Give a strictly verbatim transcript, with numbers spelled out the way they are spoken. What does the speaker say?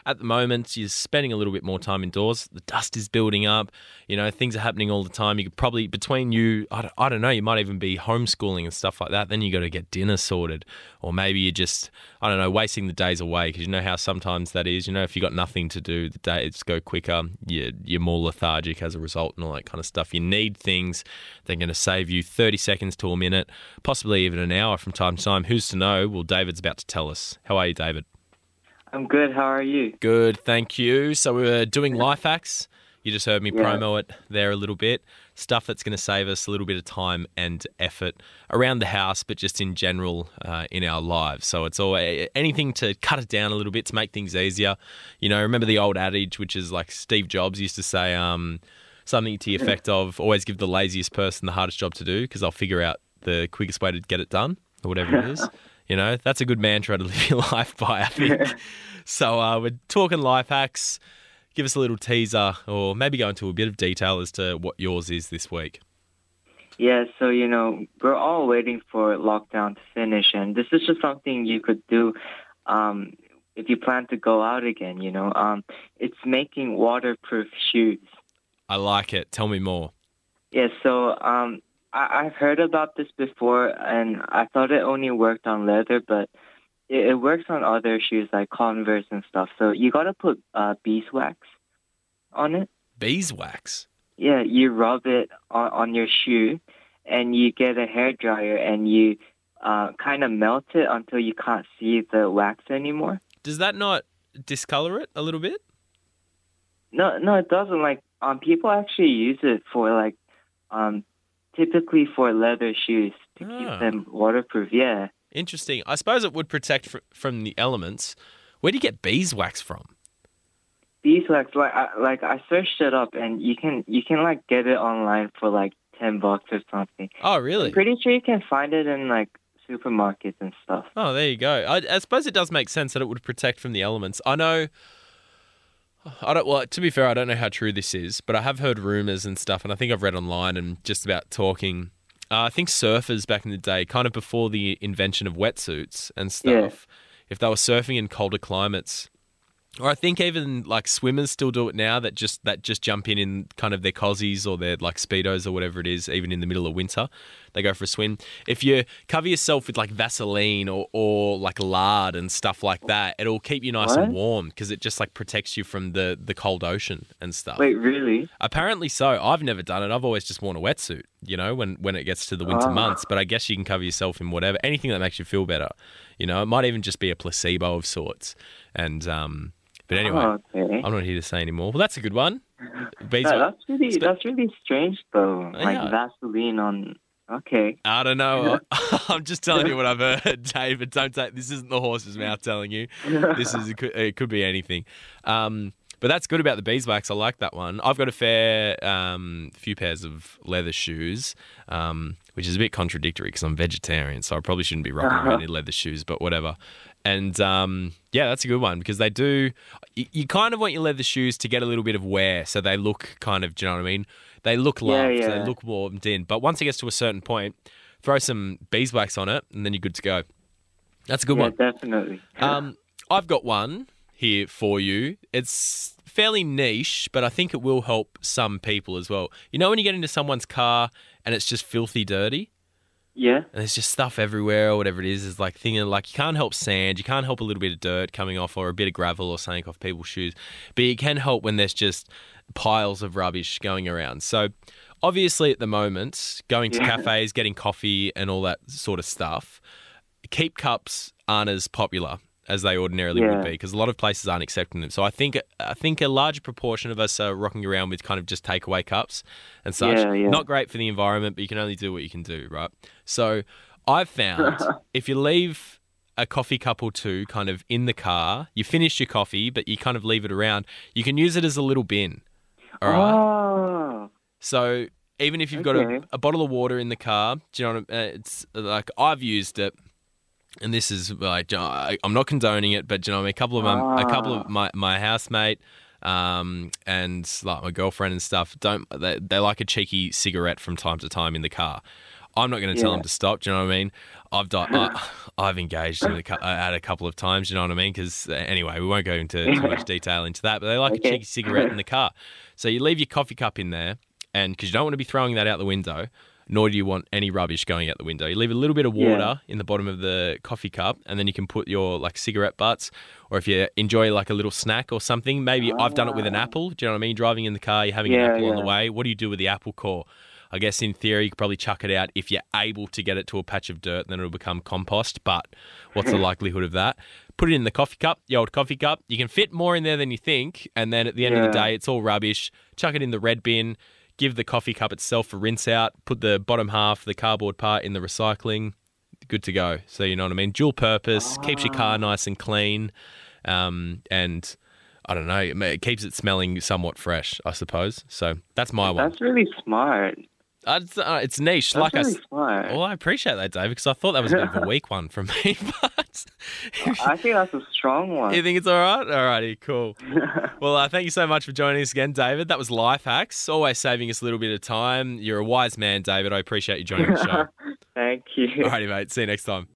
at the moment you're spending a little bit more time indoors. The dust is building up. You know, things are happening all the time. You could probably, between you, I don't, I don't know, you might even be homeschooling and stuff like that. Then you got to get dinner sorted. Or maybe you're just, I don't know, wasting the days away because you know how sometimes that is. You know, if you got nothing to do, the days go quicker. You're, you're more lethargic as a result and all that kind of stuff. You need things that are going to save you thirty seconds to a minute, possibly even an hour from time to time. Who's to know? Well, David's about to tell us. How are you, David? I'm good. How are you? Good, thank you. So we're doing life hacks. You just heard me Yeah. promo it there a little bit. Stuff that's going to save us a little bit of time and effort around the house, but just in general uh, in our lives. So it's all anything to cut it down a little bit to make things easier. You know, remember the old adage, which is like Steve Jobs used to say, um, something to the effect of always give the laziest person the hardest job to do because they'll figure out the quickest way to get it done or whatever it is. You know, that's a good mantra to live your life by, I think. So uh, we're talking life hacks. Give us a little teaser or maybe go into a bit of detail as to what yours is this week. Yeah, so, you know, we're all waiting for lockdown to finish, and this is just something you could do um, if you plan to go out again, you know. Um, it's making waterproof shoes. I like it. Tell me more. Yeah, so um, I- I've heard about this before, and I thought it only worked on leather, but it, it works on other shoes like Converse and stuff. So you got to put uh, beeswax on it. Beeswax? Yeah, you rub it on, on your shoe, and you get a hairdryer, and you uh, kind of melt it until you can't see the wax anymore. Does that not discolor it a little bit? No, no, it doesn't. Like, um, people actually use it for like, um, typically for leather shoes to Ah. keep them waterproof. Yeah. Interesting. I suppose it would protect fr- from the elements. Where do you get beeswax from? Beeswax, like, I, like I searched it up, and you can you can like get it online for like ten bucks or something. Oh, really? I'm pretty sure you can find it in like supermarkets and stuff. Oh, there you go. I, I suppose it does make sense that it would protect from the elements. I know. I don't. Well, to be fair, I don't know how true this is, but I have heard rumors and stuff, and I think I've read online and just about talking. Uh, I think surfers back in the day, kind of before the invention of wetsuits and stuff, if they were surfing in colder climates, or I think even like swimmers still do it now that just that just jump in in kind of their cozies or their like speedos or whatever it is, even in the middle of winter, they go for a swim. If you cover yourself with like Vaseline or, or like lard and stuff like that, it'll keep you nice What? and warm because it just like protects you from the, the cold ocean and stuff. Wait, really? Apparently so. I've never done it. I've always just worn a wetsuit, you know, when, when it gets to the winter Ah. months. But I guess you can cover yourself in whatever, anything that makes you feel better. You know, it might even just be a placebo of sorts. And, um, but anyway, Oh, okay. I'm not here to say anymore. Well, that's a good one. Bees- That- that's really Spe- that's really strange though. Like Yeah. Vaseline on. Okay. I don't know. I'm just telling you what I've heard, David. Don't take this. Isn't the horse's mouth telling you. This is it could, it could be anything. Um, but that's good about the beeswax. I like that one. I've got a fair um, few pairs of leather shoes, um, which is a bit contradictory because I'm vegetarian, so I probably shouldn't be rocking around in leather shoes. But whatever. And um, yeah, that's a good one because they do. You, you kind of want your leather shoes to get a little bit of wear, so they look kind of. Do you know what I mean? They look Yeah, loved. yeah. They look warmed in. But once it gets to a certain point, throw some beeswax on it, and then you're good to go. That's a good Yeah, one. definitely. Um, I've got one here for you. It's fairly niche, but I think it will help some people as well. You know when you get into someone's car and it's just filthy dirty? Yeah. And there's just stuff everywhere or whatever it is. It's like thinking like you can't help sand, you can't help a little bit of dirt coming off or a bit of gravel or something off people's shoes. But you can help when there's just piles of rubbish going around. So obviously at the moment, going to Yeah. cafes, getting coffee and all that sort of stuff, keep cups aren't as popular as they ordinarily Yeah. would be because a lot of places aren't accepting them. So I think I think a larger proportion of us are rocking around with kind of just takeaway cups and such. Yeah, yeah. Not great for the environment, but you can only do what you can do, right? So I've found if you leave a coffee cup or two kind of in the car, you finish your coffee, but you kind of leave it around, you can use it as a little bin. All right. Oh. So even if you've got Okay. a, a bottle of water in the car, do you know what I mean? It's like I've used it. And this is like I- I'm not condoning it, but do you know what I mean? A couple of my, a couple of my, my housemate um, and like my girlfriend and stuff don't they, they like a cheeky cigarette from time to time in the car. I'm not going to tell Yeah. them to stop. Do you know what I mean? I've done, I, I've engaged in a, cou- at a couple of times. Do you know what I mean? Because anyway, we won't go into too much detail into that. But they like a Okay. cheeky cigarette in the car, so you leave your coffee cup in there, and because you don't want to be throwing that out the window, nor do you want any rubbish going out the window. You leave a little bit of water Yeah. in the bottom of the coffee cup, and then you can put your like cigarette butts, or if you enjoy like a little snack or something, maybe I've done it with an Ah. apple. Do you know what I mean? Driving in the car, you're having Yeah, an apple on the yeah. way. What do you do with the apple core? I guess in theory, you could probably chuck it out if you're able to get it to a patch of dirt, then it'll become compost. But what's the likelihood of that? Put it in the coffee cup, the old coffee cup. You can fit more in there than you think. And then at the end of the Yeah. day, it's all rubbish. Chuck it in the red bin. Give the coffee cup itself a rinse out. Put the bottom half, the cardboard part, in the recycling. Good to go. So you know what I mean? Dual purpose, keeps your car nice and clean. Um, and I don't know, it ma- it keeps it smelling somewhat fresh, I suppose. So that's my one. That's really smart. Uh, It's, uh, it's niche. That's like I, really s- smart. well, I appreciate that, Dave, because I thought that was a bit of a weak one from me. But I think that's a strong one. you think it's all right? All righty, cool. Well, uh, thank you so much for joining us again, David. That was Life Hacks, always saving us a little bit of time. You're a wise man, David. I appreciate you joining the show. Thank you. All righty, mate. See you next time.